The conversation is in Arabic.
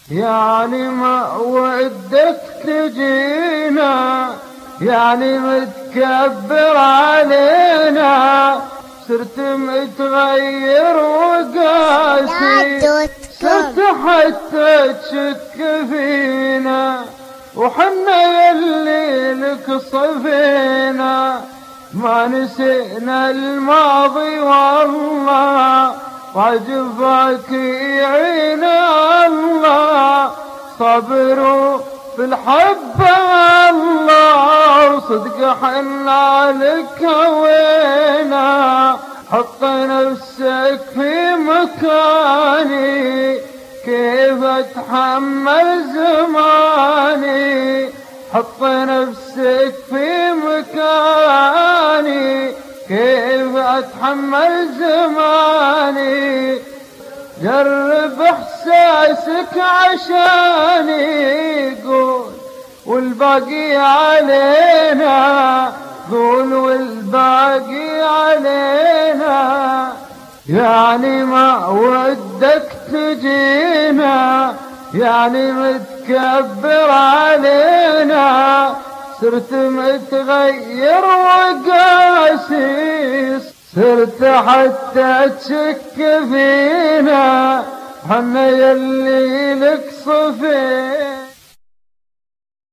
يعني ما ودك تجينا، يعني متكبر علينا، صرت متغير وقاسي، صرت حتى تشك فينا، وحنا يلي لك صفينا، ما نسينا الماضي والله، وجفاك يعين الله، صبروا في الحب الله، وصدق حنا لك هوينا، حط نفسك في مكاني، كيف اتحمل زماني، حط نفسك في مكاني، كيف اتحمل زماني، جرب احساسك عشاني، قول والباقي علينا، قول والباقي علينا، يعني ما ودك تجينا، يعني متكبر علينا، صرت متغير وقاسي، صرت حتى تشك فينا، حنا يلي لك صفينا.